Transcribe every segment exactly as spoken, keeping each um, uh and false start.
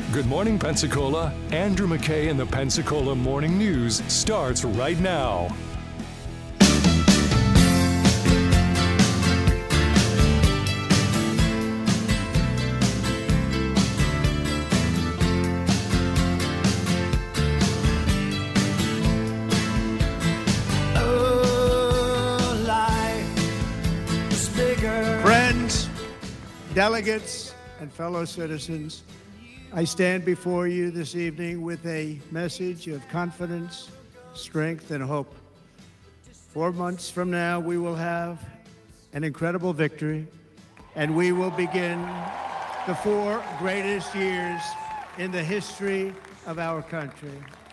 Good morning, Pensacola. Andrew McKay and the Pensacola Morning News starts right now. Friends, delegates, and fellow citizens, I stand before you this evening with a message of confidence, strength, and hope. Four months from now, we will have an incredible victory, and we will begin the four greatest years in the history of our country.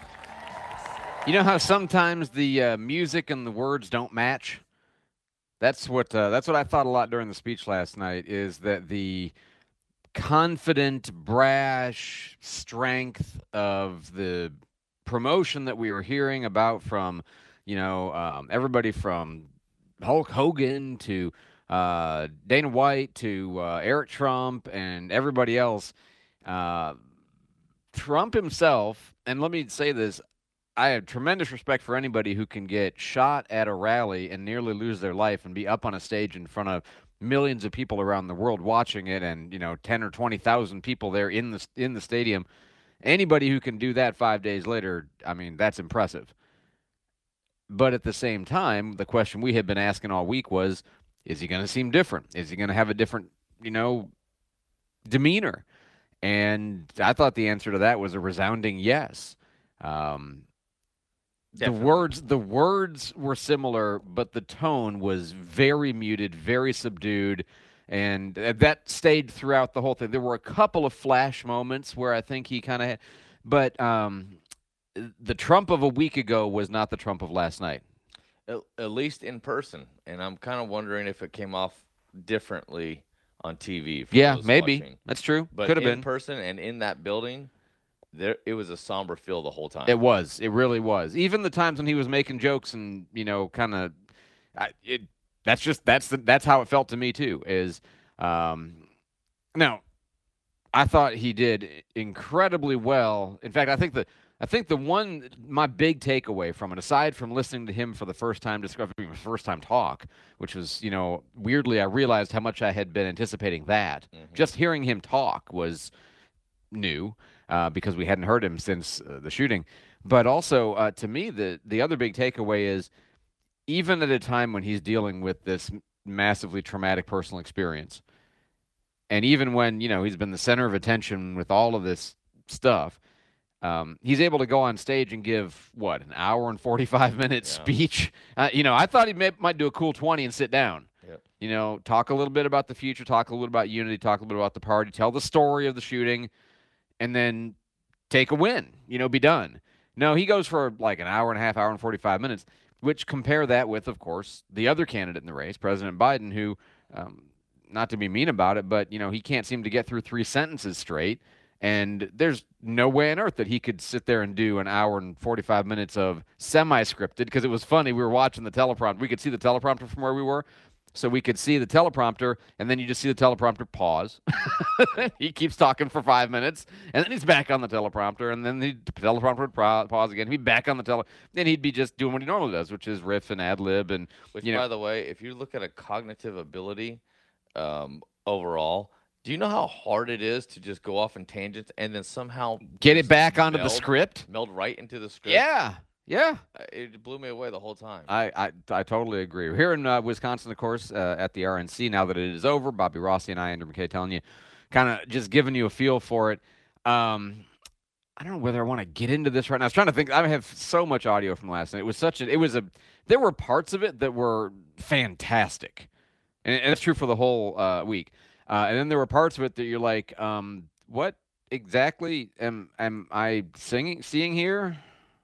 You know how sometimes the uh, music and the words don't match? That's what uh, that's what I thought a lot during the speech last night, is that the confident, brash strength of the promotion that we were hearing about from, you know, um, everybody from Hulk Hogan to uh, Dana White to uh, Eric Trump and everybody else. Uh, Trump himself, and let me say this, I have tremendous respect for anybody who can get shot at a rally and nearly lose their life and be up on a stage in front of millions of people around the world watching it, and you know, ten or twenty thousand people there in the in the stadium. Anybody who can do that five days later, I mean, that's impressive. But at the same time, the question we had been asking all week was, is he going to seem different? Is he going to have a different, you know, demeanor? And I thought the answer to that was a resounding yes. Um, The words the words were similar, but the tone was very muted, very subdued, and that stayed throughout the whole thing. There were a couple of flash moments where I think he kind of – but um, the Trump of a week ago was not the Trump of last night. At, at least in person, and I'm kind of wondering if it came off differently on T V. For yeah, those maybe. watching. That's true. But Could have in been. person and in that building – There, it was a somber feel the whole time. It was. It really was. Even the times when he was making jokes and, you know, kind of, it. That's just that's the, that's how it felt to me too. Is um, now, I thought he did incredibly well. In fact, I think the I think the one my big takeaway from it, aside from listening to him for the first time, discovering his first time talk, which was, you know, weirdly, I realized how much I had been anticipating that. Mm-hmm. Just hearing him talk was new. Uh, because we hadn't heard him since uh, the shooting. But also, uh, to me, the, the other big takeaway is, even at a time when he's dealing with this massively traumatic personal experience, and even when, you know, he's been the center of attention with all of this stuff, um, he's able to go on stage and give, what, an hour and forty-five minute yeah. speech? Uh, you know, I thought he may, might do a cool twenty and sit down. Yep. You know, talk a little bit about the future, talk a little bit about unity, talk a little bit about the party, tell the story of the shooting, and then take a win, you know, be done. No, he goes for like an hour and a half, hour and forty-five minutes, which compare that with, of course, the other candidate in the race, President Biden, who, um, not to be mean about it, but, you know, he can't seem to get through three sentences straight. And there's no way on earth that he could sit there and do an hour and forty-five minutes of semi-scripted, because it was funny. We were watching the teleprompter. We could see the teleprompter from where we were. So we could see the teleprompter, and then you just see the teleprompter pause. He keeps talking for five minutes, and then he's back on the teleprompter, and then the teleprompter would pause again. He'd be back on the tele. Then he'd be just doing what he normally does, which is riff and ad lib. And which, you know, by the way, if you look at a cognitive ability um, overall, do you know how hard it is to just go off in tangents and then somehow get it back onto meld, the script, meld right into the script? Yeah. Yeah, it blew me away the whole time. I I, I totally agree. We're here in uh, Wisconsin, of course, uh, at the R N C. Now that it is over, Bobby Rossi and I, Andrew McKay, telling you, kind of just giving you a feel for it. Um, I don't know whether I want to get into this right now. I was trying to think. I have so much audio from last night. It was such a. It was a. There were parts of it that were fantastic, and, and it's true for the whole uh, week. Uh, and then there were parts of it that you're like, um, what exactly am am I singing, seeing here?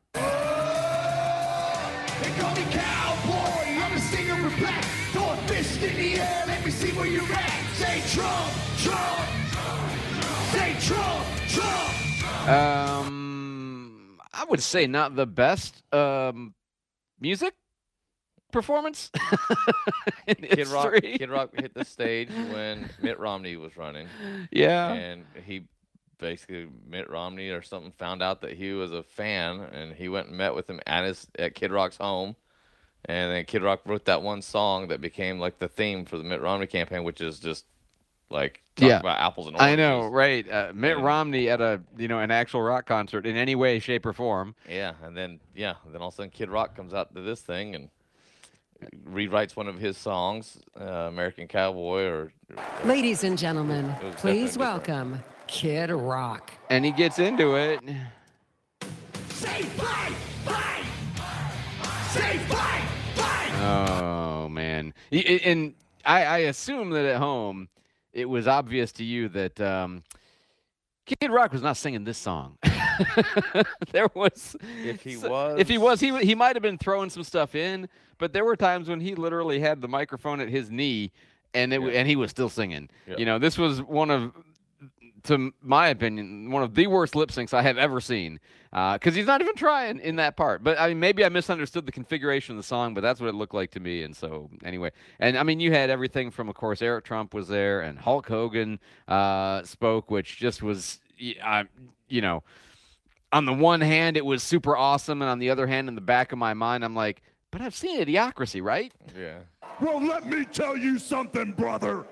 They call me cowboy, I'm a singer for black. Throw a fist in the air, let me see where you're at. Say Trump, Trump, say Trump, Trump. Um, I would say not the best um, music performance. Kid Rock, Kid Rock hit the stage when Mitt Romney was running. Yeah. And he basically Mitt Romney or something found out that he was a fan, and he went and met with him at his at Kid Rock's home. And then Kid Rock wrote that one song that became like the theme for the Mitt Romney campaign, which is just like talk Yeah. about apples and oranges. I know, right? Uh, Mitt And- Romney at a you know an actual rock concert in any way, shape, or form. Yeah, and then yeah, then all of a sudden Kid Rock comes out to this thing and rewrites one of his songs, uh, American Cowboy, or Ladies and gentlemen, It was please definitely different. welcome Kid Rock. And he gets into it. Say fight, fight. Say fight, fight. Oh man! Y- y- And I, I assume that at home, it was obvious to you that um, Kid Rock was not singing this song. There was, If he so- if he was- was, he w- he might have been throwing some stuff in, but there were times when he literally had the microphone at his knee, and it w- Yeah. and he was still singing. Yeah. You know, this was one of, to my opinion, one of the worst lip syncs I have ever seen. Because he's not even trying in that part. But I mean, maybe I misunderstood the configuration of the song, but that's what it looked like to me. And so, anyway, and I mean, you had everything from, of course, Eric Trump was there, and Hulk Hogan uh, spoke, which just was, y- I, you know, on the one hand, it was super awesome, and on the other hand, in the back of my mind, I'm like, but I've seen Idiocracy, right? yeah. Well, let me tell you something, brother.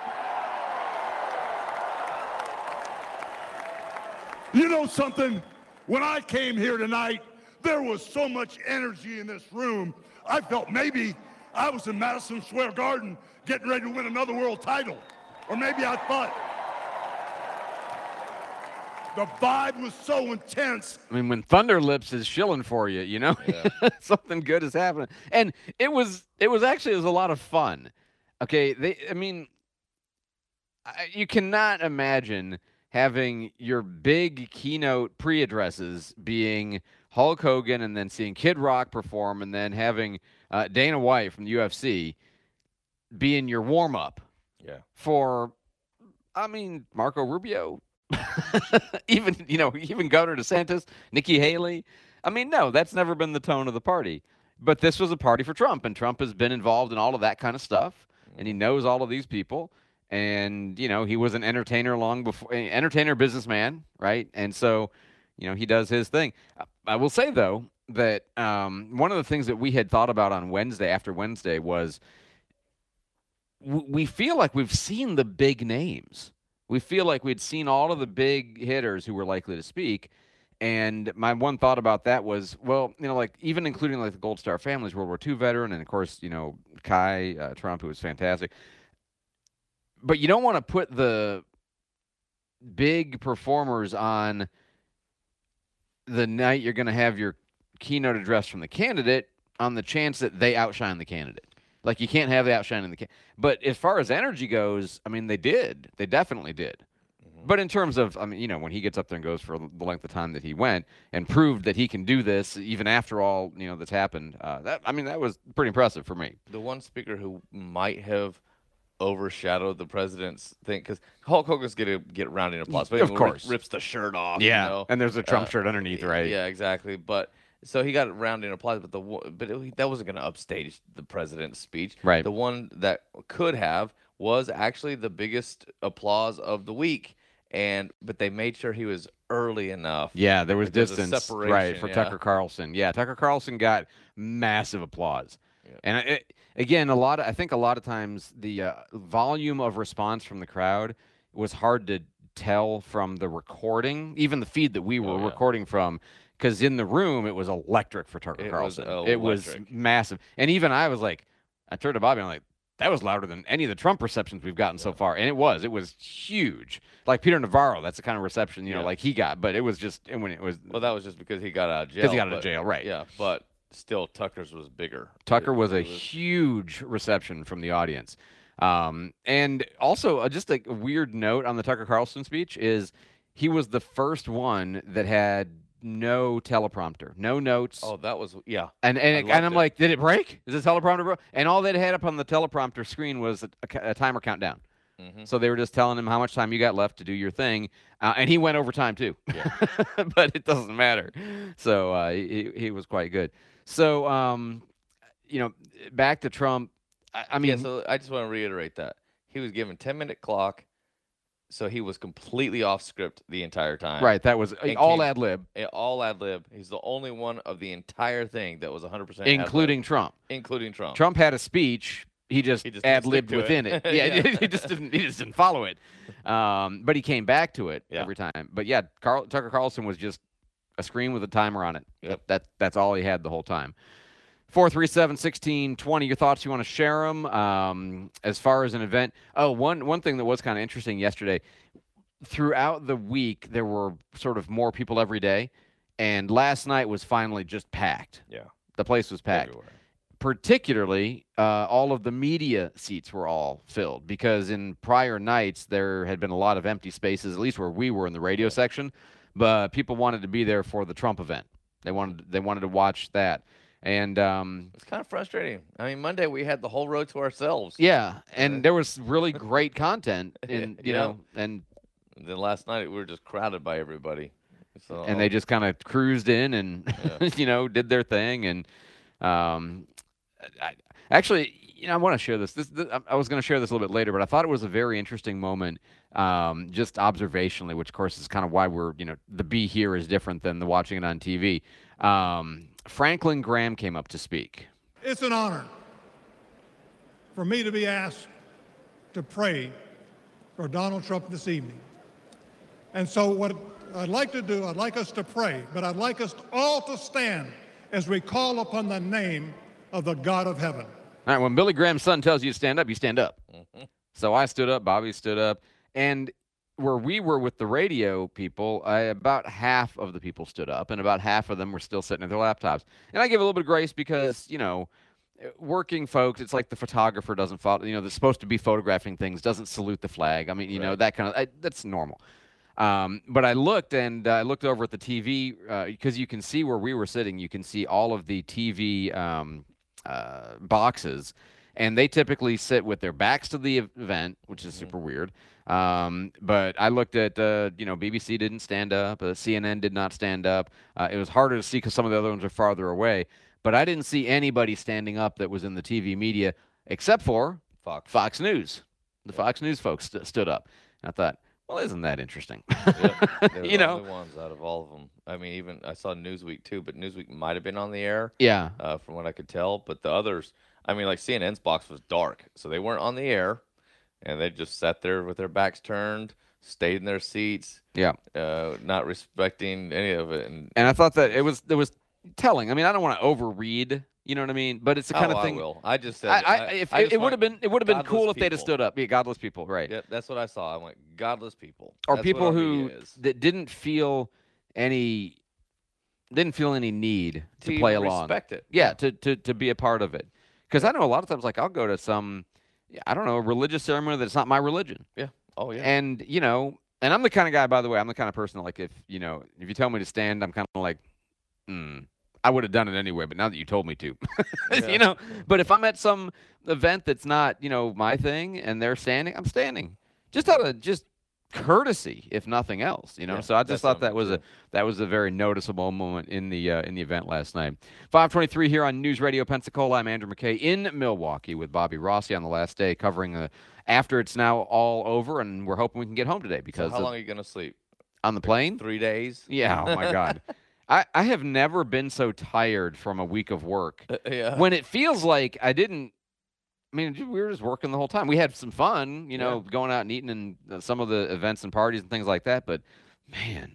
You know something? When I came here tonight, there was so much energy in this room. I felt maybe I was in Madison Square Garden getting ready to win another world title. Or maybe I thought the vibe was so intense. I mean, when Thunder Lips is shilling for you, you know, something good is happening. And it was, it was actually, it was a lot of fun. Okay, they, I mean, I, you cannot imagine having your big keynote pre-addresses being Hulk Hogan, and then seeing Kid Rock perform, and then having uh, Dana White from the U F C being your warm-up Yeah. for, I mean, Marco Rubio. even you know even Governor DeSantis, Nikki Haley. I mean, no, that's never been the tone of the party. But this was a party for Trump, and Trump has been involved in all of that kind of stuff, and he knows all of these people. And you know, he was an entertainer long before, entertainer, businessman, right? And so, you know, he does his thing. I will say though that um, one of the things that we had thought about on Wednesday, after Wednesday, was w- we feel like we've seen the big names. We feel like we'd seen all of the big hitters who were likely to speak. And my one thought about that was, well, you know, like even including like the Gold Star families, World War Two veteran, and of course, you know, Kai uh, Trump, who was fantastic. But you don't want to put the big performers on the night you're going to have your keynote address from the candidate on the chance that they outshine the candidate. Like, you can't have the outshining the candidate. But as far as energy goes, I mean, they did. They definitely did. But in terms of, I mean, you know, when he gets up there and goes for the length of time that he went and proved that he can do this even after all, you know, that's happened, uh, that I mean, that was pretty impressive for me. The one speaker who might have overshadowed the president's thing, because Hulk Hogan's gonna get rounding applause, but Of he course. rips the shirt off. Yeah, you know? and there's a Trump Uh, shirt underneath, right? Yeah, exactly. But so he got rounding applause, but the one- but it, that wasn't gonna upstage the president's speech. Right. The one that could have was actually the biggest applause of the week, and but they made sure he was early enough. Yeah, there was Like, there's a distance, right, separation, for yeah. Tucker Carlson. Yeah, Tucker Carlson got massive applause. Yeah. And it, again, a lot of, I think a lot of times the uh, volume of response from the crowd was hard to tell from the recording, even the feed that we were Oh, yeah. recording from, because in the room it was electric for Tucker It was Carlson. It was electric. massive. And even I was like, I turned to Bobby, and I'm like, that was louder than any of the Trump receptions we've gotten so far. And it was. It was huge. Like Peter Navarro, that's the kind of reception, you know, Yeah. like he got. But it was just, and when it was, Well, that was just because he got out of jail. 'Cause he got out of but- jail, right. Yeah, but still, Tucker's was bigger. Tucker It- was a it huge reception from the audience. Um, and also, uh, just a weird note on the Tucker Carlson speech is he was the first one that had no teleprompter, no notes. Oh, that was yeah. and and, I it- loved and I'm it. like, did it break? Is the teleprompter broke? And all they had up on the teleprompter screen was a, a, a timer countdown. Mhm. So they were just telling him how much time you got left to do your thing, uh, and he went over time too. But it doesn't matter. So uh, he he was quite good. So um, you know, back to Trump. I, I mean, yeah, so I just want to reiterate that he was given ten minute clock, so he was completely off script the entire time. Right. That was And all came- ad lib, eh, All ad lib. He's the only one of the entire thing that was one hundred percent including Trump. including Trump. Trump had a speech. He just, He just didn't ad libbed stick to within it. it. Yeah, Yeah. he just didn't. He just didn't follow it. Um, but he came back to it Yeah. every time. But yeah, Carl, Tucker Carlson was just a screen with a timer on it. Yep. That that's all he had the whole time. four three seven, one six two zero. Your thoughts? You want to share them? Um, as far as an event, oh, one one thing that was kind of interesting yesterday. Throughout the week, there were sort of more people every day, and last night was finally just packed. Yeah. The place was packed. Everywhere. Particularly, uh, all of the media seats were all filled because in prior nights there had been a lot of empty spaces, at least where we were in the radio section. But people wanted to be there for the Trump event. They wanted they wanted to watch that, and um, It's kind of frustrating. I mean, Monday we had the whole road to ourselves. yeah, and there was really great content, in you Yeah. know, and And then last night we were just crowded by everybody. So and they just kind of cruised in and Yeah. you know did their thing and um I, actually you know I want to share this this, this I- I was going to share this a little bit later, but I thought it was a very interesting moment um just observationally, which of course is kind of why we're you know the be here is different than the watching it on T V. um Franklin Graham came up to speak. It's an honor for me to be asked to pray for Donald Trump this evening. And so what I'd like to do, I'd like us to pray, but I'd like us all to stand as we call upon the name of the God of heaven. All right, when Billy Graham's son tells you to stand up, you stand up. So I stood up, Bobby stood up, and where we were with the radio people, I, about half of the people stood up, and about half of them were still sitting at their laptops. And I give a little bit of grace because, you know, working folks, it's like the photographer doesn't follow, you know, that's supposed to be photographing things, doesn't salute the flag. I mean, you know, Right. that kind of, I, that's normal. Um, but I looked and uh, I looked over at the T V because you can see where we were sitting. You can see all of the T V um, uh, boxes, and they typically sit with their backs to the event, which is super weird. Um, but I looked at, uh, you know, B B C didn't stand up, uh, C N N did not stand up. Uh, it was harder to see because some of the other ones are farther away. But I didn't see anybody standing up that was in the T V media except for Fox. Fox News. The Fox News folks st- stood up. And I thought, well, isn't that interesting? Yep. They were You the know? only ones out of all of them. I mean, even I saw Newsweek too, but Newsweek might have been on the air, Yeah. uh, from what I could tell. But the others, I mean, like C N N's box was dark, so they weren't on the air, and they just sat there with their backs turned, stayed in their seats, Yeah. uh, not respecting any of it. And And I thought that it was it was telling. I mean, I don't want to overread, you know what I mean? But it's the kind oh, of thing. I will. I just said. I, I, if, I it, just it would want have been it would have been godless cool if they'd have people. stood up. Yeah, godless people, right? Yep, that's what I saw. I went, godless people, Or That's what people our who media is. that didn't feel any didn't feel any need to, To play even along. respect it. Yeah, to, to to be a part of it. Because I know a lot of times, like I'll go to some, I don't know, a religious ceremony that's not my religion, Yeah. Oh yeah. and you know, and I'm the kind of guy, by the way, I'm the kind of person that, like if you know, if you tell me to stand, I'm kind of like, hmm. I would have done it anyway, but now that you told me to, Yeah. you know. But if I'm at some event that's not, you know, my thing, and they're standing, I'm standing, just out of just courtesy, if nothing else, you know. Yeah, so I just that's thought that something was a too. that was a very noticeable moment in the uh, in the event last night. five twenty-three here on News Radio Pensacola. I'm Andrew McKay in Milwaukee with Bobby Rossi on the last day, covering uh, after it's now all over, and we're hoping we can get home today So because how of- long are you gonna sleep? on the plane. Three days. Yeah. Oh my God. I, I have never been so tired from a week of work. yeah. When it feels like I didn't, I mean, we were just working the whole time. We had some fun, you know, going out and eating and uh, some of the events and parties and things like that. But man,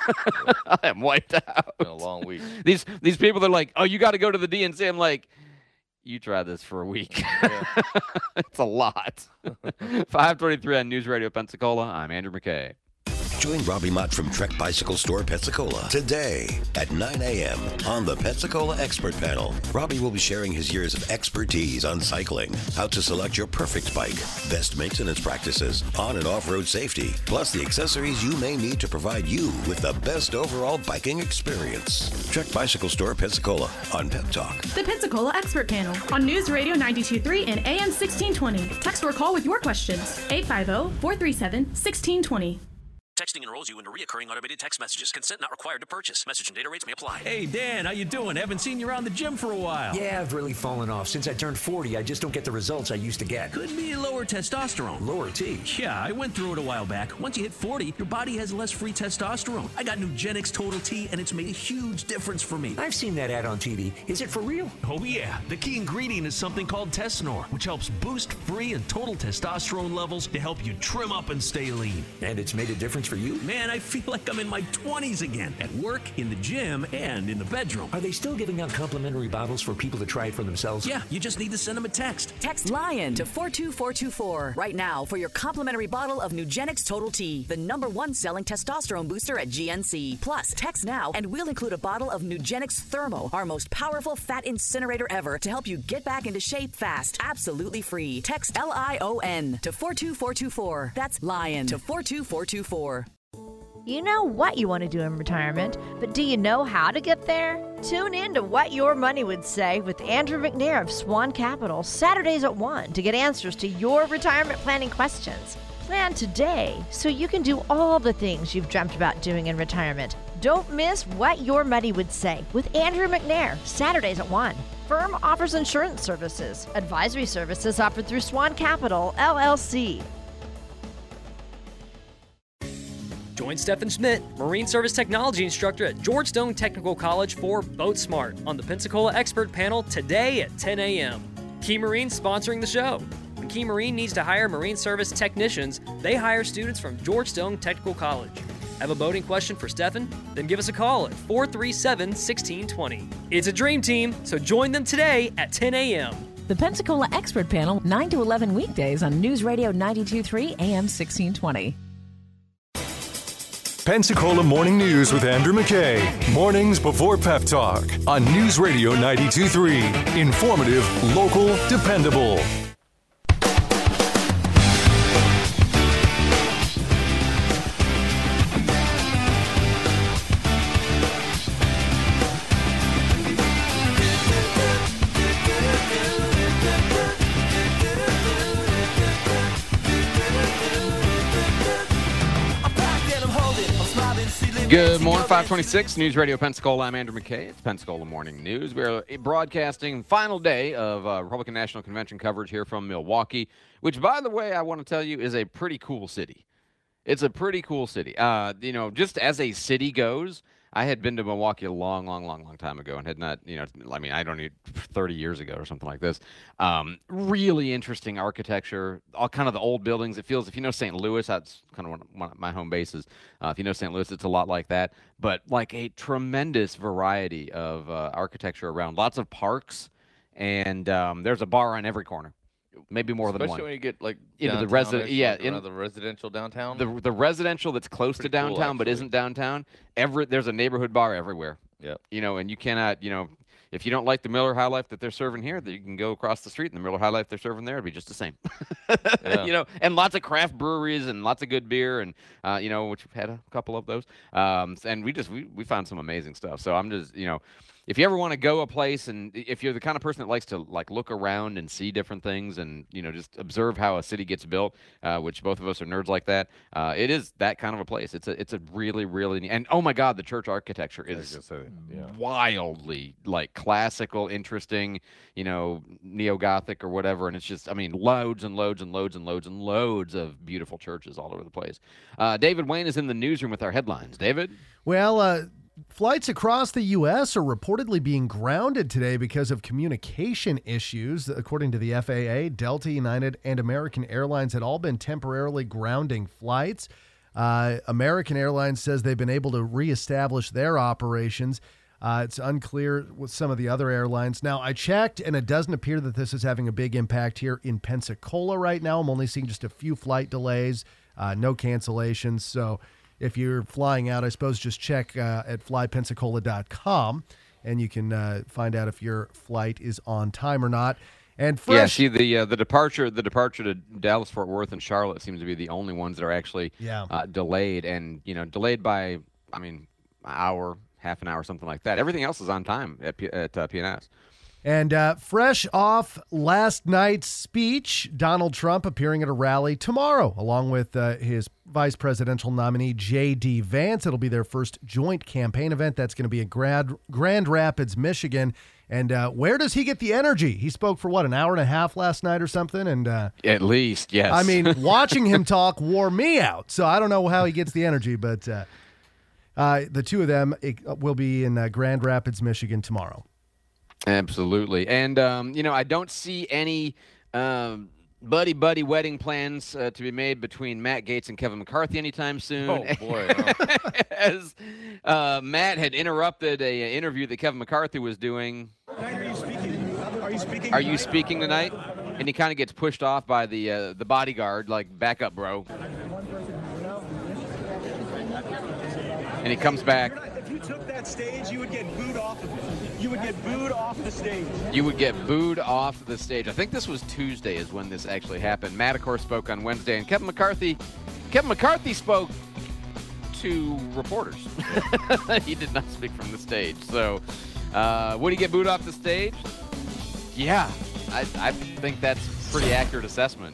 I am wiped out. Been a long week. These these people, they're like, oh, you got to go to the D N C. I'm like, you try this for a week. It's a lot. five twenty-three on News Radio Pensacola. I'm Andrew McKay. Join Robbie Mott from Trek Bicycle Store Pensacola today at nine a.m. on the Pensacola Expert Panel. Robbie will be sharing his years of expertise on cycling, how to select your perfect bike, best maintenance practices, on and off-road safety, plus the accessories you may need to provide you with the best overall biking experience. Trek Bicycle Store Pensacola on Pep Talk. The Pensacola Expert Panel on News Radio ninety-two point three and A M sixteen twenty. Text or call with your questions. eight five zero, four three seven, one six two zero. Texting enrolls you into recurring automated text messages. Consent not required to purchase. Message and data rates may apply. Hey, Dan, how you doing? Haven't seen you around the gym for a while. Yeah, I've really fallen off. Since I turned forty, I just don't get the results I used to get. Could be lower testosterone. Lower T? Yeah, I went through it a while back. Once you hit forty, your body has less free testosterone. I got Nugenix Total T, and it's made a huge difference for me. I've seen that ad on T V. Is it for real? Oh, yeah. The key ingredient is something called Tesnor, which helps boost free and total testosterone levels to help you trim up and stay lean. And it's made a difference for you? Man, I feel like I'm in my twenties again, at work, in the gym, and in the bedroom. Are they still giving out complimentary bottles for people to try it for themselves? Yeah, you just need to send them a text. Text LION to four two four two four right now for your complimentary bottle of Nugenix Total T, the number one selling testosterone booster at G N C. Plus, text now and we'll include a bottle of Nugenix Thermo, our most powerful fat incinerator ever, to help you get back into shape fast, absolutely free. Text L I O N to four two four two four. That's LION to four two four two four. You know what you want to do in retirement, but do you know how to get there? Tune in to What Your Money Would Say with Andrew McNair of Swan Capital, Saturdays at one, to get answers to your retirement planning questions. Plan today so you can do all the things you've dreamt about doing in retirement. Don't miss What Your Money Would Say with Andrew McNair, Saturdays at one. Firm offers insurance services. Advisory services offered through Swan Capital, L L C. Join Stephen Schmidt, Marine Service Technology Instructor at George Stone Technical College for Boat Smart on the Pensacola Expert Panel today at ten a.m. Key Marine sponsoring the show. When Key Marine needs to hire Marine Service technicians, they hire students from George Stone Technical College. Have a boating question for Stephen? Then give us a call at four three seven, one six two zero. It's a dream team, so join them today at ten a.m. The Pensacola Expert Panel, nine to eleven weekdays on News Radio ninety-two point three A M sixteen twenty. Pensacola Morning News with Andrew McKay. Mornings before Pep Talk on News Radio ninety-two point three. Informative, local, dependable. Good morning, five twenty-six, News Radio Pensacola. I'm Andrew McKay. It's Pensacola Morning News. We're broadcasting final day of uh, Republican National Convention coverage here from Milwaukee, which, by the way, I want to tell you is a pretty cool city. It's a pretty cool city. Uh, you know, just as a city goes, I had been to Milwaukee a long, long, long, long time ago and had not, you know, I mean, I don't need thirty years ago or something like this. Um, really interesting architecture, all kind of the old buildings. It feels, if you know Saint Louis, that's kind of one of, one of my home bases. Uh, if you know Saint Louis, it's a lot like that, but like a tremendous variety of uh, architecture around. Lots of parks, and um, there's a bar on every corner. Maybe more Especially than one. Especially when you get like into the resident, yeah, like in the residential downtown. The the residential that's close Pretty to downtown cool, but isn't downtown. Every there's a neighborhood bar everywhere. Yeah. You know, and you cannot, you know, if you don't like the Miller High Life that they're serving here, that you can go across the street and the Miller High Life they're serving there, it'd be just the same. Yeah. You know, and lots of craft breweries and lots of good beer, and uh, you know, which we've had a couple of those. Um, and we just we we found some amazing stuff. So I'm just, you know, if you ever want to go a place, and if you're the kind of person that likes to like look around and see different things, and you know, just observe how a city gets built, uh, which both of us are nerds like that, uh, it is that kind of a place. It's a it's a really really neat, and oh my God, the church architecture is say, yeah. wildly like classical, interesting, you know, neo-Gothic or whatever, and it's just, I mean, loads and loads and loads and loads and loads of beautiful churches all over the place. Uh, David Wayne is in the newsroom with our headlines. David? Well, uh, flights across the U S are reportedly being grounded today because of communication issues. According to the F A A, Delta, United, and American Airlines had all been temporarily grounding flights. Uh, American Airlines says they've been able to reestablish their operations. Uh, it's unclear with some of the other airlines. Now, I checked, and it doesn't appear that this is having a big impact here in Pensacola right now. I'm only seeing just a few flight delays, uh, no cancellations. So if you're flying out, I suppose just check uh, at fly pensacola dot com, and you can uh, find out if your flight is on time or not. And fresh, yeah, see the uh, the departure the departure to Dallas, Fort Worth, and Charlotte seems to be the only ones that are actually yeah. uh, delayed, and you know, delayed by, I mean, an hour, half an hour, something like that. Everything else is on time at P- at uh, P N S. And uh, fresh off last night's speech, Donald Trump appearing at a rally tomorrow, along with uh, his vice presidential nominee, J D. Vance. It'll be their first joint campaign event. That's going to be in Grand, Grand Rapids, Michigan. And uh, where does he get the energy? He spoke for, what, an hour and a half last night or something? And uh, At least, yes. I mean, watching him talk wore me out. So I don't know how he gets the energy, but uh, uh, the two of them it, will be in uh, Grand Rapids, Michigan tomorrow. Absolutely. And, um, you know, I don't see any um, buddy-buddy wedding plans uh, to be made between Matt Gaetz and Kevin McCarthy anytime soon. Oh, boy. As uh, Matt had interrupted a, a interview that Kevin McCarthy was doing. Are you speaking? Are you speaking? Are you speaking tonight? And he kind of gets pushed off by the uh, the bodyguard, like, back up, bro. And he comes back. If you took that stage, you would get booed off of it. You would get booed off the stage. You would get booed off the stage. I think this was Tuesday is when this actually happened. Matt, of course, spoke on Wednesday, and Kevin McCarthy, Kevin McCarthy spoke to reporters. He did not speak from the stage. So, uh, would he get booed off the stage? Yeah, I, I think that's a pretty accurate assessment.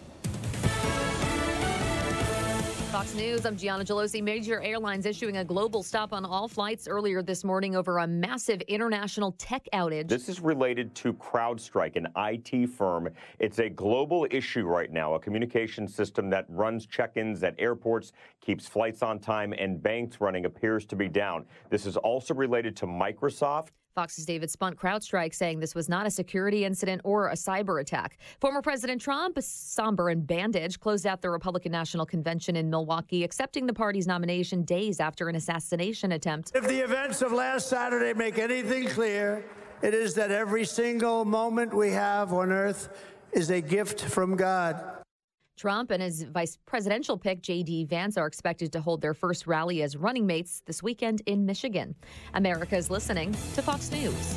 Fox News, I'm Gianna Gelosi. Major airlines issuing a global stop on all flights earlier this morning over a massive international tech outage. This is related to CrowdStrike, an I T firm. It's a global issue right now, a communication system that runs check-ins at airports, keeps flights on time, and banks running appears to be down. This is also related to Microsoft. Fox's David Spunt CrowdStrike saying this was not a security incident or a cyber attack. Former President Trump, somber and bandaged, closed out the Republican National Convention in Milwaukee, accepting the party's nomination days after an assassination attempt. If the events of last Saturday make anything clear, it is that every single moment we have on earth is a gift from God. Trump and his vice presidential pick, J D. Vance, are expected to hold their first rally as running mates this weekend in Michigan. America is listening to Fox News.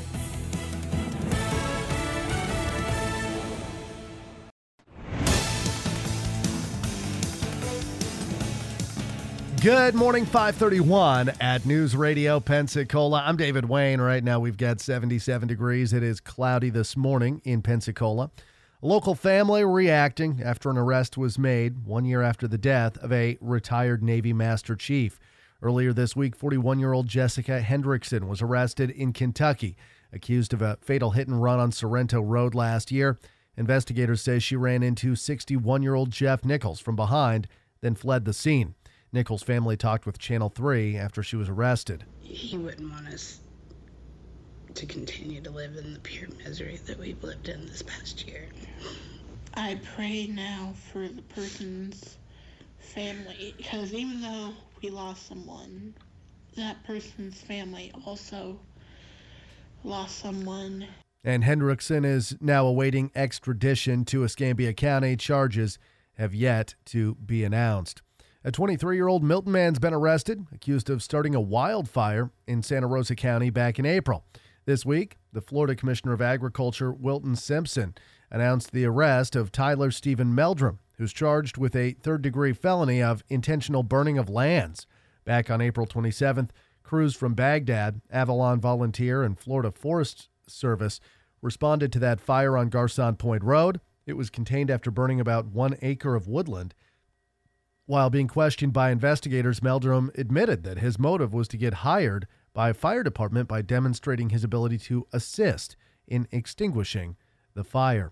Good morning, five thirty-one at News Radio Pensacola. I'm David Wayne. Right now we've got seventy-seven degrees. It is cloudy this morning in Pensacola. A local family reacting after an arrest was made one year after the death of a retired Navy Master Chief. Earlier this week, forty-one-year-old Jessica Hendrickson was arrested in Kentucky, accused of a fatal hit and run on Sorrento Road last year. Investigators say she ran into sixty-one-year-old Jeff Nichols from behind, then fled the scene. Nichols' family talked with Channel three after she was arrested. He wouldn't want us to continue to live in the pure misery that we've lived in this past year. I pray now for the person's family, because even though we lost someone, that person's family also lost someone. And Hendrickson is now awaiting extradition to Escambia County. Charges have yet to be announced. A twenty-three-year-old Milton man's been arrested, accused of starting a wildfire in Santa Rosa County back in April. This week, the Florida Commissioner of Agriculture, Wilton Simpson, announced the arrest of Tyler Stephen Meldrum, who's charged with a third-degree felony of intentional burning of lands. Back on April twenty-seventh, crews from Baghdad, Avalon Volunteer, and Florida Forest Service responded to that fire on Garcon Point Road. It was contained after burning about one acre of woodland. While being questioned by investigators, Meldrum admitted that his motive was to get hired by a fire department by demonstrating his ability to assist in extinguishing the fire.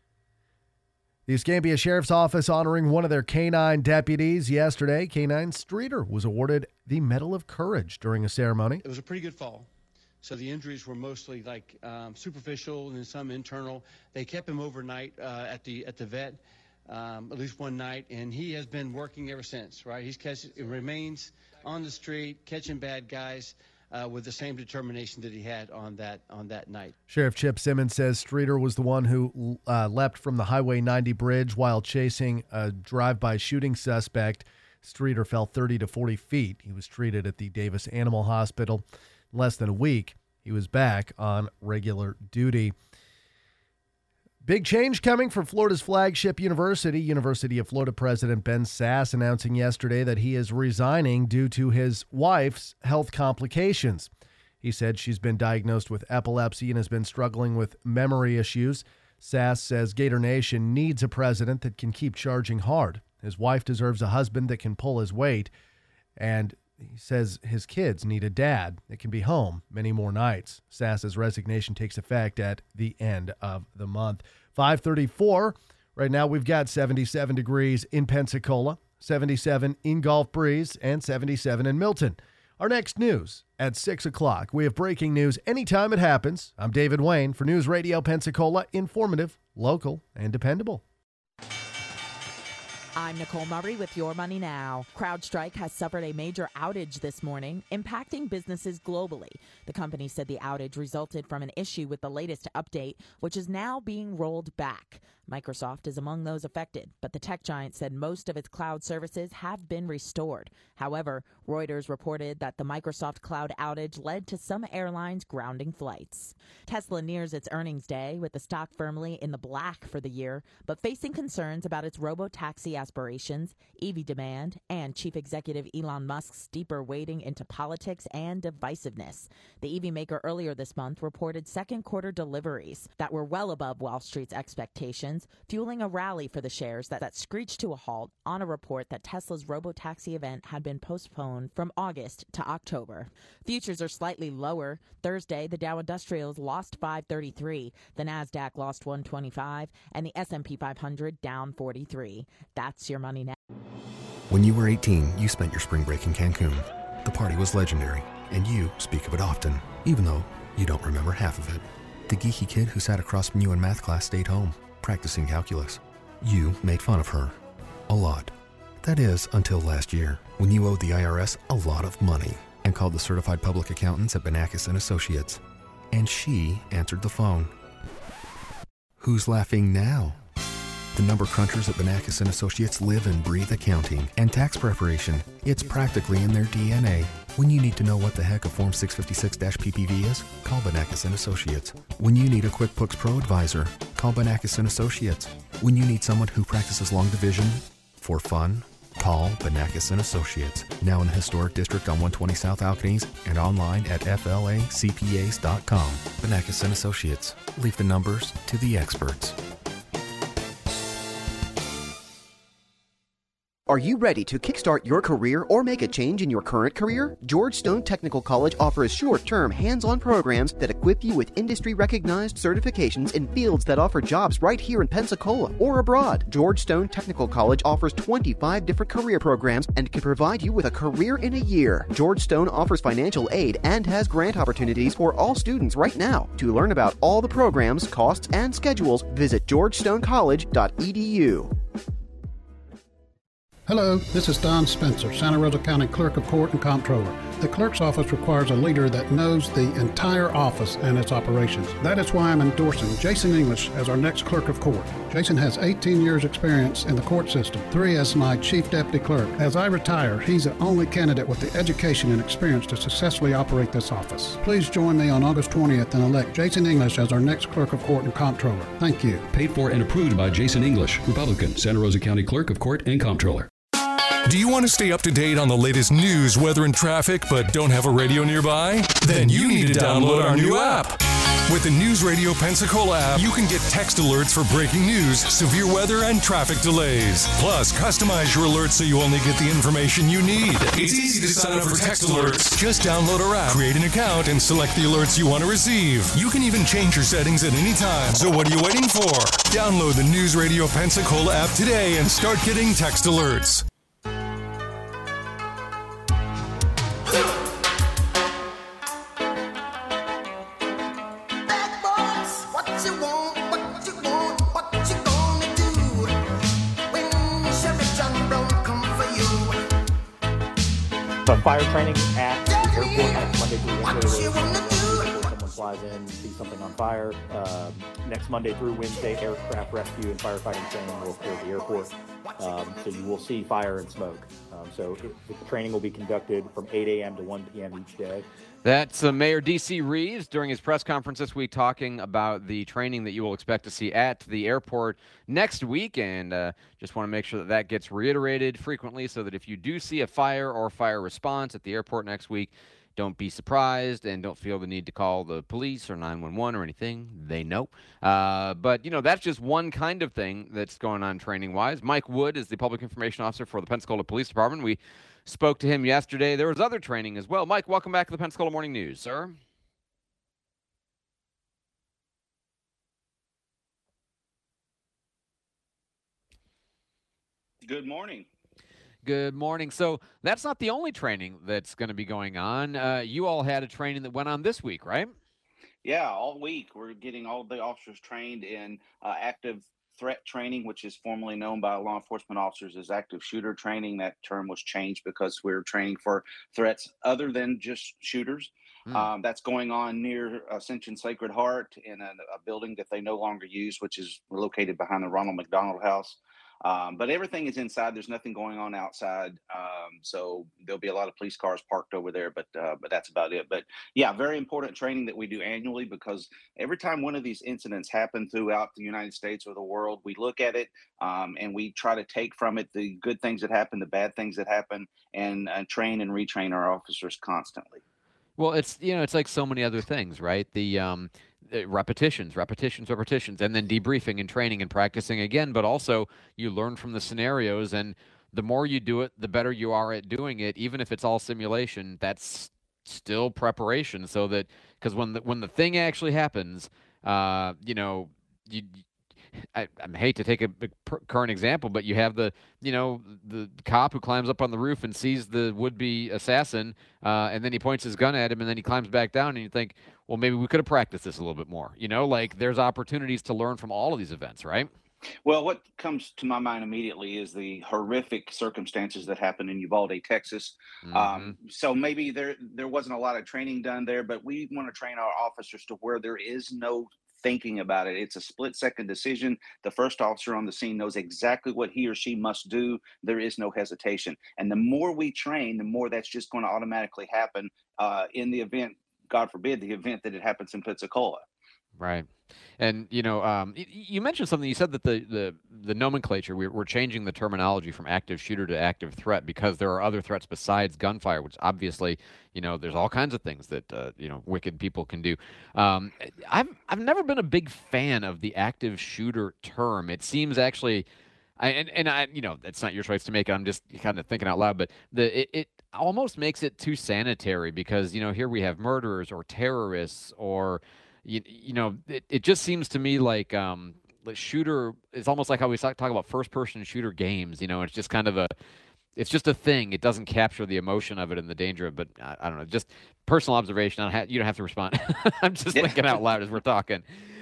The Escambia Sheriff's Office honoring one of their canine deputies yesterday. Canine Streeter was awarded the Medal of Courage during a ceremony. It was a pretty good fall. So the injuries were mostly like um, superficial and some internal. They kept him overnight uh, at the at the vet, um, at least one night, and he has been working ever since. Right, he's catching, remains on the street, catching bad guys. Uh, with the same determination that he had on that on that night. Sheriff Chip Simmons says Streeter was the one who uh, leapt from the Highway ninety bridge while chasing a drive-by shooting suspect. Streeter fell thirty to forty feet. He was treated at the Davis Animal Hospital. In less than a week, he was back on regular duty. Big change coming for Florida's flagship university. University of Florida President Ben Sasse announcing yesterday that he is resigning due to his wife's health complications. He said she's been diagnosed with epilepsy and has been struggling with memory issues. Sass says Gator Nation needs a president that can keep charging hard. His wife deserves a husband that can pull his weight. And he says his kids need a dad that can be home many more nights. Sass's resignation takes effect at the end of the month. five thirty-four. Right now we've got seventy-seven degrees in Pensacola, seventy-seven in Gulf Breeze, and seventy-seven in Milton. Our next news at six o'clock. We have breaking news anytime it happens. I'm David Wayne for News Radio Pensacola. Informative, local, and dependable. I'm Nicole Murray with Your Money Now. CrowdStrike has suffered a major outage this morning, impacting businesses globally. The company said the outage resulted from an issue with the latest update, which is now being rolled back. Microsoft is among those affected, but the tech giant said most of its cloud services have been restored. However, Reuters reported that the Microsoft cloud outage led to some airlines grounding flights. Tesla nears its earnings day with the stock firmly in the black for the year, but facing concerns about its robo-taxi aspirations, E V demand, and Chief Executive Elon Musk's deeper wading into politics and divisiveness. The E V maker earlier this month reported second quarter deliveries that were well above Wall Street's expectations, fueling a rally for the shares that, that screeched to a halt on a report that Tesla's robo-taxi event had been postponed from August to October. Futures are slightly lower. Thursday, the Dow Industrials lost five thirty-three, the Nasdaq lost one twenty-five, and the S and P five hundred down forty-three. That's Your Money Now. When you were eighteen, you spent your spring break in Cancun. The party was legendary, and you speak of it often, even though you don't remember half of it. The geeky kid who sat across from you in math class stayed home, practicing calculus. You made fun of her. A lot. That is, until last year, when you owed the I R S a lot of money and called the certified public accountants at Banakis and Associates. And she answered the phone. Who's laughing now? The number crunchers at Banakis and Associates live and breathe accounting and tax preparation. It's practically in their D N A. When you need to know what the heck a Form six fifty-six P P V is, call Banakis and Associates. When you need a QuickBooks Pro advisor, call Banakis and Associates. When you need someone who practices long division for fun, call Banakis and Associates. Now in the historic district on one twenty South Alcanese and online at F L A C P As dot com. Banakis and Associates. Leave the numbers to the experts. Are you ready to kickstart your career or make a change in your current career? George Stone Technical College offers short-term, hands-on programs that equip you with industry-recognized certifications in fields that offer jobs right here in Pensacola or abroad. George Stone Technical College offers twenty-five different career programs and can provide you with a career in a year. George Stone offers financial aid and has grant opportunities for all students right now. To learn about all the programs, costs, and schedules, visit george stone college dot e d u. Hello, this is Don Spencer, Santa Rosa County Clerk of Court and Comptroller. The clerk's office requires a leader that knows the entire office and its operations. That is why I'm endorsing Jason English as our next Clerk of Court. Jason has eighteen years experience in the court system, three as my Chief Deputy Clerk. As I retire, he's the only candidate with the education and experience to successfully operate this office. Please join me on August twentieth and elect Jason English as our next Clerk of Court and Comptroller. Thank you. Paid for and approved by Jason English, Republican, Santa Rosa County Clerk of Court and Comptroller. Do you want to stay up to date on the latest news, weather, and traffic, but don't have a radio nearby? Then you need to download our new app. With the News Radio Pensacola app, you can get text alerts for breaking news, severe weather, and traffic delays. Plus, customize your alerts so you only get the information you need. It's easy to sign up for text alerts. Just download our app, create an account, and select the alerts you want to receive. You can even change your settings at any time. So what are you waiting for? Download the News Radio Pensacola app today and start getting text alerts. Some fire training at the airport next Monday through Wednesday. Where someone flies in, sees something on fire. Um, next Monday through Wednesday, aircraft rescue and firefighting training will occur at the airport. Um, so you will see fire and smoke. Um, so it, the training will be conducted from eight a.m. to one p.m. each day. That's uh, Mayor D C. Reeves during his press conference this week talking about the training that you will expect to see at the airport next week. And uh, just want to make sure that that gets reiterated frequently so that if you do see a fire or fire response at the airport next week, don't be surprised and don't feel the need to call the police or nine one one or anything. They know. Uh, but, you know, that's just one kind of thing that's going on training-wise. Mike Wood is the Public Information Officer for the Pensacola Police Department. We spoke to him yesterday. There was other training as well. Mike, welcome back to the Pensacola Morning News, sir. Good morning. Good morning. So that's not the only training that's going to be going on. Uh, you all had a training that went on this week, right? Yeah, all week we're getting all the officers trained in uh, active threat training, which is formerly known by law enforcement officers as active shooter training. That term was changed because we're training for threats other than just shooters. Mm. Um, that's going on near Ascension Sacred Heart in a, a building that they no longer use, which is located behind the Ronald McDonald House. Um, but everything is inside. There's nothing going on outside. Um, so there'll be a lot of police cars parked over there, but uh, but that's about it. But yeah, very important training that we do annually, because every time one of these incidents happen throughout the United States or the world, we look at it um, and we try to take from it the good things that happen, the bad things that happen, and, and train and retrain our officers constantly. Well, it's, you know, it's like so many other things, right? The um, repetitions, repetitions, repetitions, and then debriefing and training and practicing again. But also you learn from the scenarios, and the more you do it, the better you are at doing it. Even if it's all simulation, that's still preparation. So that, because when the, when the thing actually happens, uh, you know, you, I, I hate to take a current example, but you have the, you know, the cop who climbs up on the roof and sees the would-be assassin, uh, and then he points his gun at him, and then he climbs back down, and you think, well, maybe we could have practiced this a little bit more. You know, like there's opportunities to learn from all of these events, right? Well, what comes to my mind immediately is the horrific circumstances that happened in Uvalde, Texas. Mm-hmm. Um, so maybe there there wasn't a lot of training done there, but we want to train our officers to where there is no thinking about it. It's a split second decision. The first officer on the scene knows exactly what he or she must do. There is no hesitation. And the more we train, the more that's just going to automatically happen uh, in the event, God forbid, the event that it happens in Pensacola. Right. And, you know, um, you mentioned something. You said that the, the, the nomenclature, we're, we're changing the terminology from active shooter to active threat because there are other threats besides gunfire, which obviously, you know, there's all kinds of things that, uh, you know, wicked people can do. Um, I've, I've never been a big fan of the active shooter term. It seems actually, I, and, and I, you know, it's not your choice to make it. I'm just kind of thinking out loud, but the, it, it almost makes it too sanitary because, you know, here we have murderers or terrorists or, You, you know, it, it just seems to me like um, the shooter is almost like how we talk, talk about first-person shooter games. You know, it's just kind of a, it's just a thing. It doesn't capture the emotion of it and the danger of it. But I, I don't know, just personal observation. I don't have, you don't have to respond. I'm just thinking out loud as we're talking.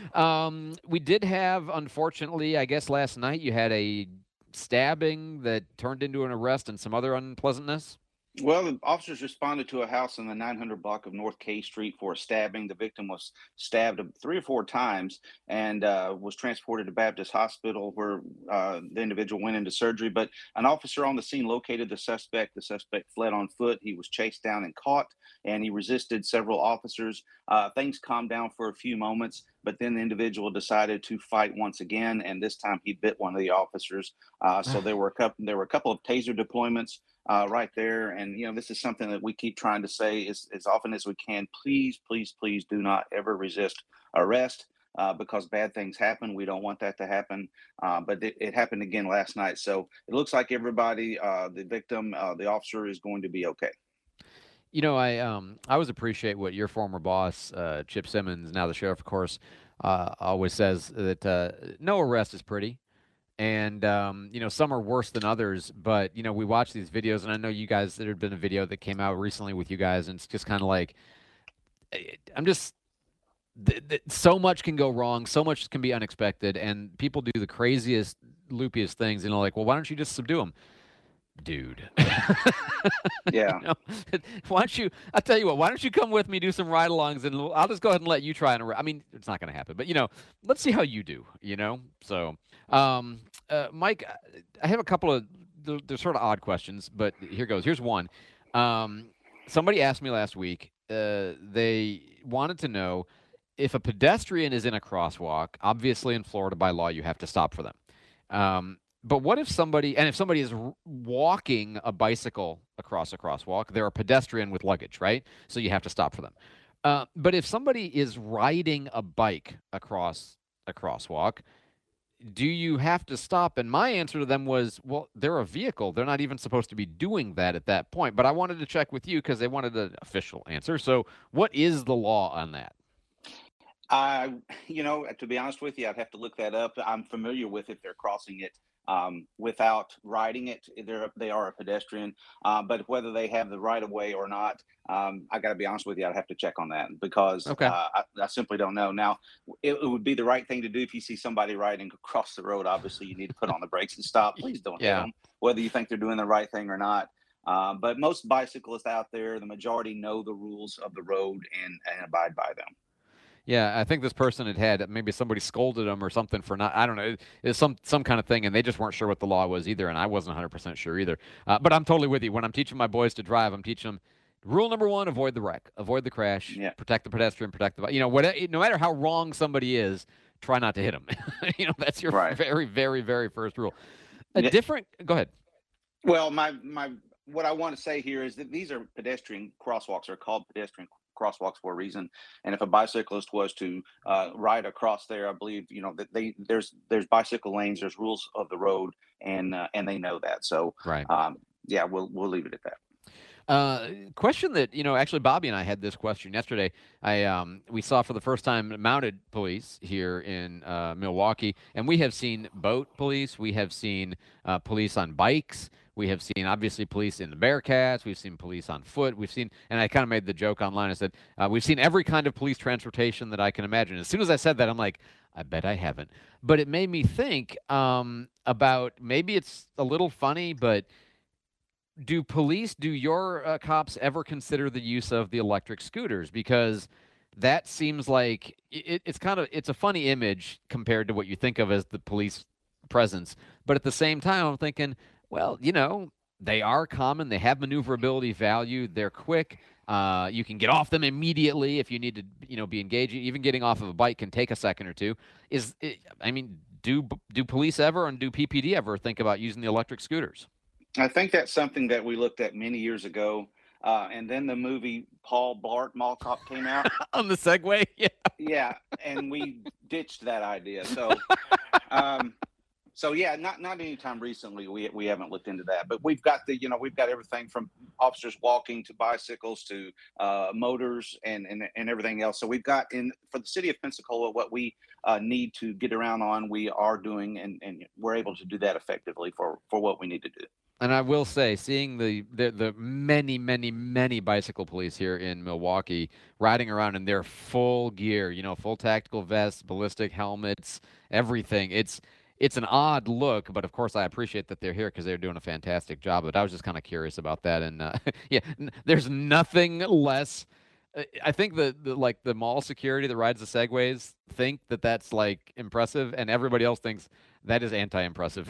Um, we did have, unfortunately, I guess last night you had a stabbing that turned into an arrest and some other unpleasantness. Well, the officers responded to a house in the nine hundred block of North K Street for a stabbing. The victim was stabbed three or four times and uh, was transported to Baptist Hospital where uh, the individual went into surgery. But an officer on the scene located the suspect. The suspect fled on foot. He was chased down and caught, and he resisted several officers. Uh, things calmed down for a few moments, but then the individual decided to fight once again, and this time he bit one of the officers. Uh, so there were a couple. There were a couple of taser deployments uh, right there, and you know this is something that we keep trying to say as, as often as we can. Please, please, please do not ever resist arrest uh, because bad things happen. We don't want that to happen, uh, but it, it happened again last night. So it looks like everybody, uh, the victim, uh, the officer, is going to be okay. You know, I um I always appreciate what your former boss, uh, Chip Simmons, now the sheriff, of course, uh, always says that uh, no arrest is pretty. And, um, you know, some are worse than others. But, you know, we watch these videos, and I know you guys, there had been a video that came out recently with you guys, and it's just kind of like, I'm just, th- th- so much can go wrong. So much can be unexpected. And people do the craziest, loopiest things. You know, like, well, why don't you just subdue them? Dude. Yeah. You know, why don't you, I'll tell you what, why don't you come with me, do some ride-alongs, and I'll just go ahead and let you try and, I mean, it's not going to happen, but, you know, let's see how you do, you know? So, um, uh, Mike, I have a couple of, they're, they're sort of odd questions, but here goes. Here's one. Um, somebody asked me last week, uh, they wanted to know if a pedestrian is in a crosswalk, obviously in Florida by law, you have to stop for them. Um, but what if somebody, and if somebody is r- walking a bicycle across a crosswalk, they're a pedestrian with luggage, right? So you have to stop for them. Uh, but if somebody is riding a bike across a crosswalk, do you have to stop? And my answer to them was, well, they're a vehicle. They're not even supposed to be doing that at that point. But I wanted to check with you because they wanted an official answer. So what is the law on that? I, you know, to be honest with you, I'd have to look that up. I'm familiar with if they're crossing it um, without riding it. They're they are a pedestrian, uh, but whether they have the right of way or not, um, I got to be honest with you, I'd have to check on that because Okay. uh, I, I simply don't know. Now, it, it would be the right thing to do if you see somebody riding across the road. Obviously, you need to put on the brakes and stop. Please don't hit Yeah. them, whether you think they're doing the right thing or not. Uh, but most bicyclists out there, the majority know the rules of the road and, and abide by them. Yeah, I think this person had had maybe somebody scolded them or something for not, I don't know, it's some some kind of thing, and they just weren't sure what the law was either, and I wasn't one hundred percent sure either. Uh, but I'm totally with you. When I'm teaching my boys to drive, I'm teaching them, rule number one, avoid the wreck, avoid the crash, Yeah. protect the pedestrian, protect the, you know, what, no matter how wrong somebody is, try not to hit them. You know, that's your Right. very, very, very first rule. A Yeah. different, go ahead. Well, my my what I want to say here is that these are pedestrian crosswalks. Are called pedestrian crosswalks for a reason. And if a bicyclist was to uh, ride across there, I believe you know that they there's there's bicycle lanes, there's rules of the road, and uh, and they know that. So Right. um, yeah, we'll we'll leave it at that. Uh, question that, you know, actually Bobby and I had this question yesterday. I um, we saw for the first time mounted police here in uh, Milwaukee, and we have seen boat police. We have seen uh, police on bikes. We have seen, obviously, police in the Bearcats. We've seen police on foot. We've seen, and I kind of made the joke online. I said, uh, we've seen every kind of police transportation that I can imagine. As soon as I said that, I'm like, I bet I haven't. But it made me think um, about, maybe it's a little funny, but do police, do your uh, cops ever consider the use of the electric scooters? Because that seems like it, it's kind of, it's a funny image compared to what you think of as the police presence. But at the same time, I'm thinking, well, you know, they are common. They have maneuverability value. They're quick. Uh, you can get off them immediately if you need to, you know, be engaging. Even getting off of a bike can take a second or two. Is it, I mean, do do police ever and do P P D ever think about using the electric scooters? I think that's something that we looked at many years ago. Uh, and then the movie Paul Blart Mall Cop came out. On the Segway? Yeah. Yeah. And we ditched that idea. So, um, so yeah, not, not anytime recently. We, we haven't looked into that, but we've got the, you know, we've got everything from officers walking to bicycles to uh, motors and, and, and everything else. So we've got in for the city of Pensacola, what we uh, need to get around on, we are doing, and, and we're able to do that effectively for, for what we need to do. And I will say, seeing the, the the many, many, many bicycle police here in Milwaukee riding around in their full gear, you know, full tactical vests, ballistic helmets, everything. It's it's an odd look, but of course I appreciate that they're here because they're doing a fantastic job. But I was just kind of curious about that. And uh, yeah, n- there's nothing less. I think the, the like the mall security that rides the Segways think that that's like impressive, and everybody else thinks that is anti-impressive.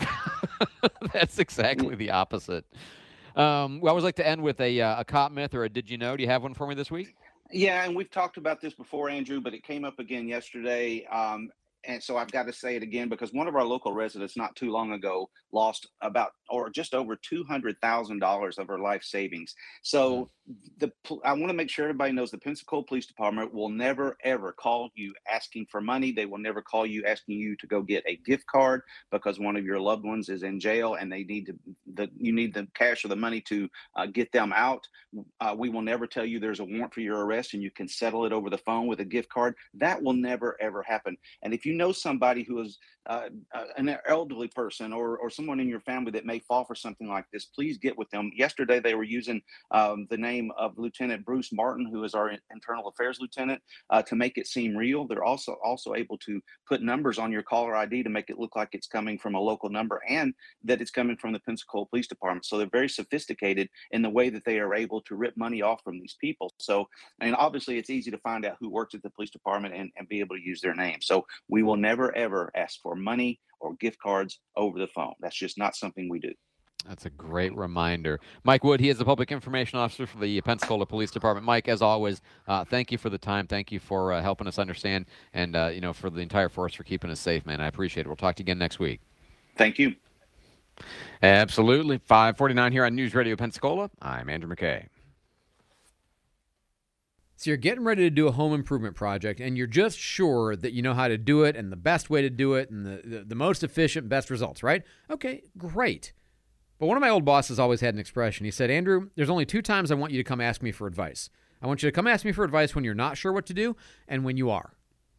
That's exactly the opposite. Um, we always like to end with a uh, a cop myth or a did you know? Do you have one for me this week? Yeah, and we've talked about this before, Andrew, but it came up again yesterday. Um, and so I've got to say it again because one of our local residents not too long ago lost about or just over two hundred thousand dollars of her life savings. So the I want to make sure everybody knows the Pensacola Police Department will never, ever call you asking for money. They will never call you asking you to go get a gift card because one of your loved ones is in jail and they need to the you need the cash or the money to uh, get them out. Uh, we will never tell you there's a warrant for your arrest and you can settle it over the phone with a gift card. That will never, ever happen. And if you know somebody who is uh, uh, an elderly person or, or someone in your family that may fall for something like this, please get with them. Yesterday, they were using um, the name of Lieutenant Bruce Martin, who is our internal affairs lieutenant, uh, to make it seem real. They're also also able to put numbers on your caller I D to make it look like it's coming from a local number and that it's coming from the Pensacola Police Department. So they're very sophisticated in the way that they are able to rip money off from these people. So, and obviously it's easy to find out who works at the police department and, and be able to use their name. So we will never, ever ask for money or gift cards over the phone. That's just not something we do. That's a great reminder. Mike Wood, he is the Public Information Officer for the Pensacola Police Department. Mike, as always, uh, thank you for the time. Thank you for uh, helping us understand and, uh, you know, for the entire force for keeping us safe, man. I appreciate it. We'll talk to you again next week. Thank you. Absolutely. five forty-nine here on News Radio Pensacola. I'm Andrew McKay. So you're getting ready to do a home improvement project, and you're just sure that you know how to do it and the best way to do it and the, the, the most efficient, best results, right? Okay, great. But one of my old bosses always had an expression. He said, Andrew, there's only two times I want you to come ask me for advice. I want you to come ask me for advice when you're not sure what to do and when you are.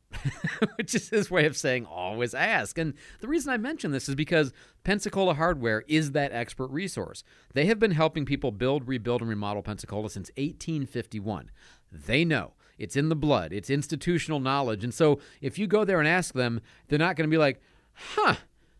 Which is his way of saying always ask. And the reason I mention this is because Pensacola Hardware is that expert resource. They have been helping people build, rebuild, and remodel Pensacola since eighteen fifty-one. They know. It's in the blood. It's institutional knowledge. And so if you go there and ask them, they're not going to be like, huh,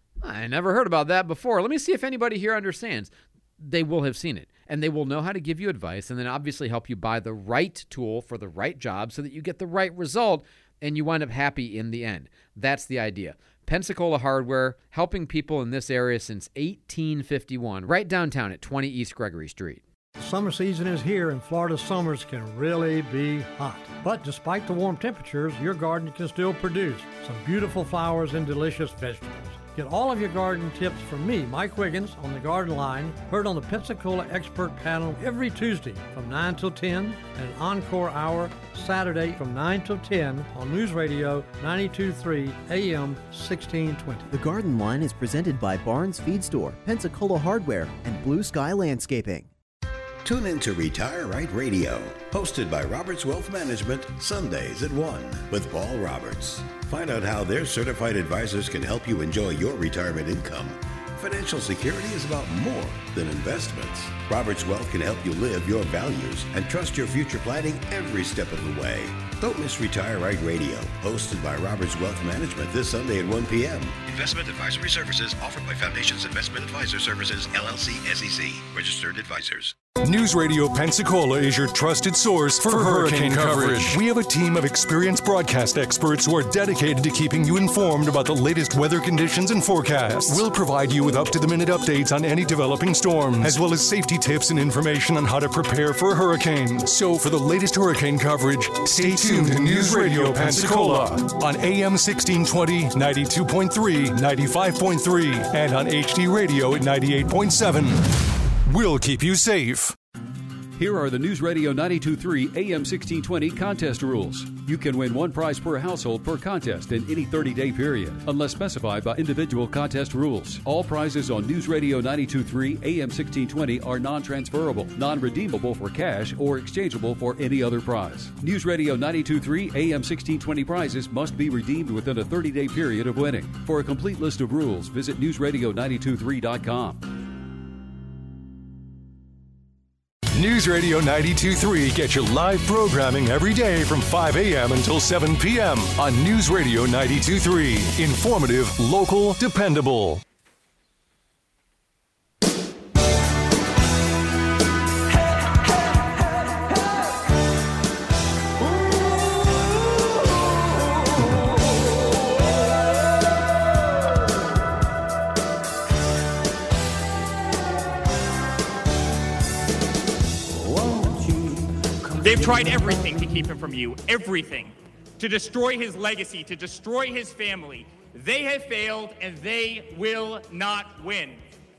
I never heard about that before. Let me see if anybody here understands. They will have seen it, and they will know how to give you advice and then obviously help you buy the right tool for the right job so that you get the right result and you wind up happy in the end. That's the idea. Pensacola Hardware, helping people in this area since eighteen fifty-one, right downtown at twenty East Gregory Street. The summer season is here, and Florida summers can really be hot. But despite the warm temperatures, your garden can still produce some beautiful flowers and delicious vegetables. Get all of your garden tips from me, Mike Wiggins, on the Garden Line, heard on the Pensacola Expert Panel every Tuesday from nine till ten, and an encore hour Saturday from nine till ten on News Radio ninety-two point three A M sixteen twenty. The Garden Line is presented by Barnes Feed Store, Pensacola Hardware, and Blue Sky Landscaping. Tune in to Retire Right Radio, hosted by Roberts Wealth Management, Sundays at one with Paul Roberts. Find out how their certified advisors can help you enjoy your retirement income. Financial security is about more than investments. Roberts Wealth can help you live your values and trust your future planning every step of the way. Don't miss Retire Right Radio, hosted by Roberts Wealth Management this Sunday at one p.m. Investment advisory services offered by Foundations Investment Advisor Services, L L C, S E C, registered advisors. News Radio Pensacola is your trusted source for, for hurricane, hurricane coverage. coverage. We have a team of experienced broadcast experts who are dedicated to keeping you informed about the latest weather conditions and forecasts. We'll provide you with up-to-the-minute updates on any developing storms, as well as safety tips and information on how to prepare for a hurricane. So for the latest hurricane coverage, stay tuned to News Radio Pensacola on A M sixteen twenty, ninety-two point three, ninety-five point three, and on H D Radio at ninety-eight point seven. We'll keep you safe. Here are the News Radio ninety-two point three A M sixteen twenty contest rules. You can win one prize per household per contest in any thirty-day period, unless specified by individual contest rules. All prizes on News Radio ninety-two point three A M sixteen twenty are non-transferable, non-redeemable for cash, or exchangeable for any other prize. News Radio ninety-two point three A M sixteen twenty prizes must be redeemed within a thirty-day period of winning. For a complete list of rules, visit news radio ninety-two point three dot com. News Radio ninety-two point three gets you live programming every day from five a.m. until seven p.m. on News Radio ninety-two point three. Informative, local, dependable. They've tried everything to keep him from you, everything, to destroy his legacy, to destroy his family. They have failed, and they will not win.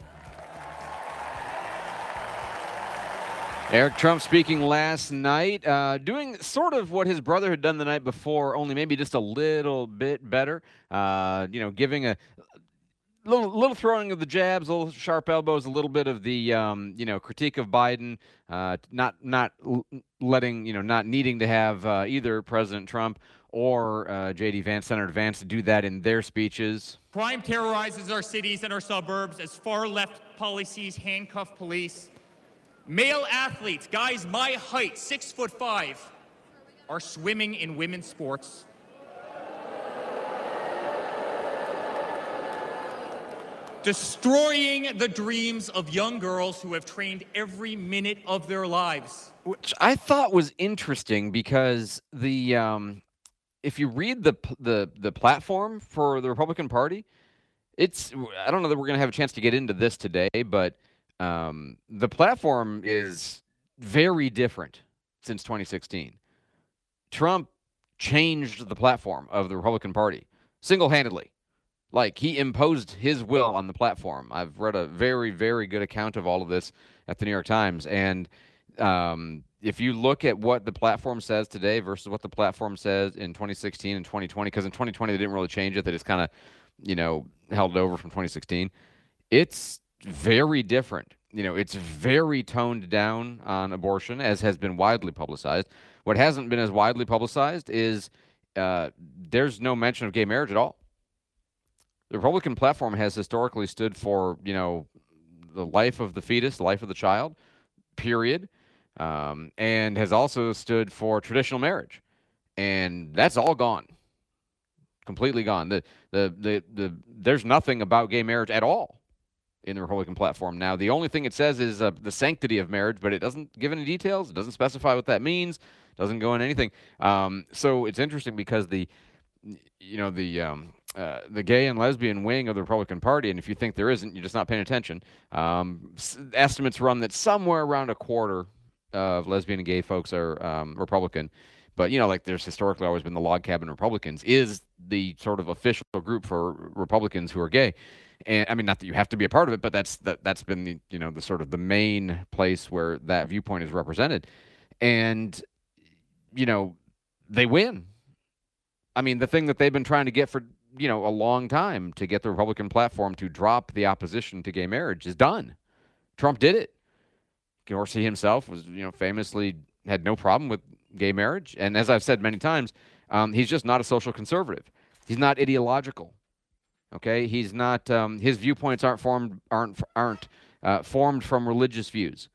Eric Trump speaking last night, uh, doing sort of what his brother had done the night before, only maybe just a little bit better. Uh, you know, giving a little, little throwing of the jabs, a little sharp elbows, a little bit of the um, you know critique of Biden, uh, not not letting you know not needing to have uh, either President Trump or uh, J D Vance, Senator Vance, do that in their speeches. Crime terrorizes our cities and our suburbs as far-left policies handcuff police. Male athletes, guys my height, six foot five, are swimming in women's sports. Destroying the dreams of young girls who have trained every minute of their lives. Which I thought was interesting because the um, if you read the the the platform for the Republican Party, it's I don't know that we're going to have a chance to get into this today, but um, the platform is very different since twenty sixteen. Trump changed the platform of the Republican Party single-handedly. Like, he imposed his will on the platform. I've read a very, very good account of all of this at the New York Times. And um, if you look at what the platform says today versus what the platform says in twenty sixteen and twenty twenty, because in twenty twenty they didn't really change it. They just kind of, you know, held it over from twenty sixteen. It's very different. You know, it's very toned down on abortion, as has been widely publicized. What hasn't been as widely publicized is uh, there's no mention of gay marriage at all. The Republican platform has historically stood for, you know, the life of the fetus, the life of the child, period, um, and has also stood for traditional marriage, and that's all gone, completely gone. The, the the the there's nothing about gay marriage at all in the Republican platform now. The only thing it says is uh, the sanctity of marriage, but it doesn't give any details. It doesn't specify what that means. Doesn't go into anything. Um, so it's interesting because the you know the um, uh, the gay and lesbian wing of the Republican Party, and if you think there isn't, you're just not paying attention. Um, s- estimates run that somewhere around a quarter of lesbian and gay folks are um, Republican, but you know, like there's historically always been the log cabin Republicans is the sort of official group for Republicans who are gay. And I mean, not that you have to be a part of it, but that's that that's been the you know the sort of the main place where that viewpoint is represented, and you know they win. I mean, the thing that they've been trying to get for, you know, a long time to get the Republican platform to drop the opposition to gay marriage is done. Trump did it. Dorsey himself was, you know, famously had no problem with gay marriage. And as I've said many times, um, he's just not a social conservative. He's not ideological. Okay? He's not, um, his viewpoints aren't formed, aren't, aren't uh, formed from religious views.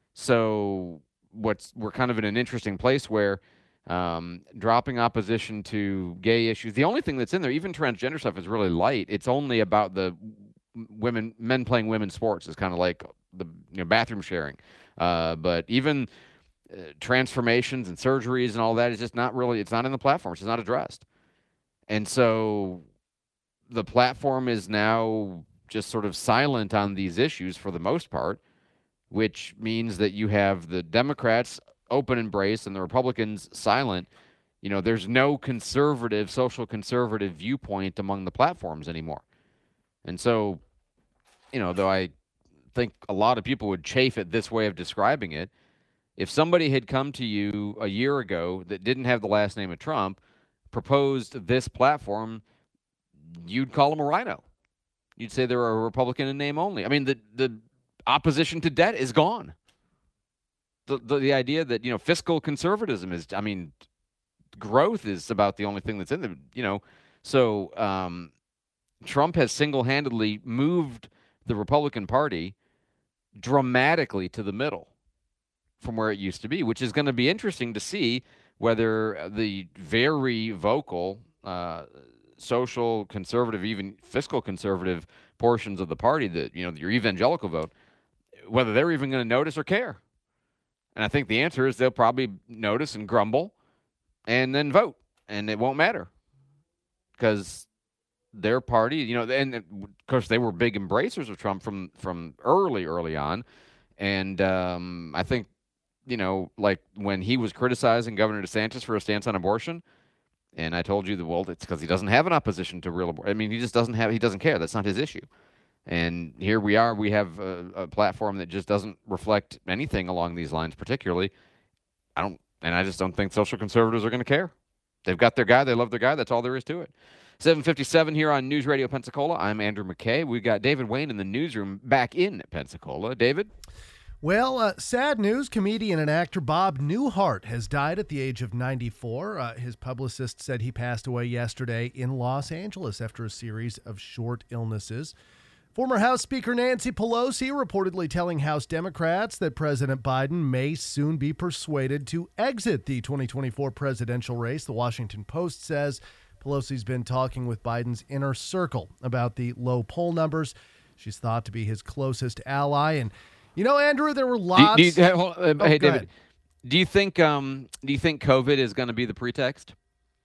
So what's, we're kind of in an interesting place where Um, dropping opposition to gay issues. The only thing that's in there, even transgender stuff, is really light. It's only about the women, men playing women's sports. It's kind of like the you know, bathroom sharing. Uh, but even uh, transformations and surgeries and all that is just not really, it's not in the platform. It's just not addressed. And so the platform is now just sort of silent on these issues for the most part, which means that you have the Democrats open embrace and the Republicans silent. You know, there's no conservative, social conservative viewpoint among the platforms anymore. And so, you know, though I think a lot of people would chafe at this way of describing it, if somebody had come to you a year ago that didn't have the last name of Trump, proposed this platform, you'd call them a rhino. You'd say they're a Republican in name only. I mean, the, the opposition to debt is gone. The, the the idea that, you know, fiscal conservatism is, I mean, growth is about the only thing that's in there, you know. So um, Trump has single-handedly moved the Republican Party dramatically to the middle from where it used to be, which is going to be interesting to see whether the very vocal uh, social conservative, even fiscal conservative portions of the party, that, you know, your evangelical vote, whether they're even going to notice or care. And I think the answer is they'll probably notice and grumble and then vote, and it won't matter because their party, you know, and of course they were big embracers of Trump from, from early, early on. And um, I think, you know, like when he was criticizing Governor DeSantis for a stance on abortion, and I told you the well, it's because he doesn't have an opposition to real abortion. I mean, he just doesn't have, he doesn't care. That's not his issue. And here we are, we have a, a platform that just doesn't reflect anything along these lines particularly. I don't, and I just don't think social conservatives are going to care. They've got their guy, they love their guy, that's all there is to it. seven fifty-seven here on News Radio Pensacola. I'm Andrew McKay. We've got David Wayne in the newsroom back in Pensacola. David? Well, uh, sad news. Comedian and actor Bob Newhart has died at the age of ninety-four. Uh, his publicist said he passed away yesterday in Los Angeles after a series of short illnesses. Former House Speaker Nancy Pelosi reportedly telling House Democrats that President Biden may soon be persuaded to exit the twenty twenty-four presidential race. The Washington Post says Pelosi's been talking with Biden's inner circle about the low poll numbers. She's thought to be his closest ally. And, you know, Andrew, there were lots... Do you, do you, uh, oh, hey, go David, ahead. do you think um, do you think COVID is going to be the pretext?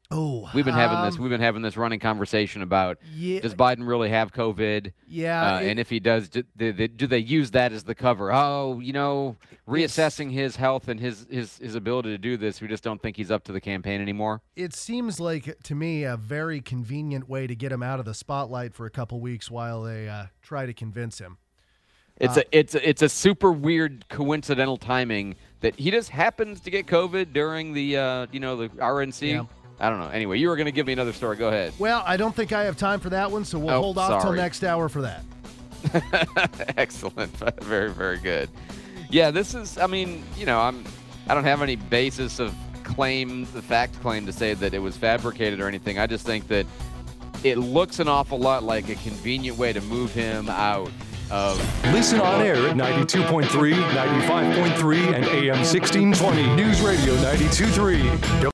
Oh, we've been having this. um, We've been having this running conversation about Yeah. does Biden really have COVID? Yeah, uh, it- and if he does, do, do, they- do they use that as the cover? Oh, you know, reassessing his health and his, his his ability to do this. We just don't think he's up to the campaign anymore. It seems like, to me, a very convenient way to get him out of the spotlight for a couple weeks while they uh, try to convince him. It's Uh, a it's a, it's a super weird coincidental timing that he just happens to get COVID during the uh, you know the R N C. Yeah. I don't know. Anyway, you were going to give me another story. Go ahead. Well, I don't think I have time for that one, so we'll Oh, hold off till sorry. next hour for that. Excellent. Very, very good. Yeah, this is, I mean, you know, I'm, I don't have any basis of claim, the fact claim to say that it was fabricated or anything. I just think that it looks an awful lot like a convenient way to move him out of. Listen on air at ninety-two point three, ninety-five point three, and A M sixteen twenty. News Radio ninety-two point three.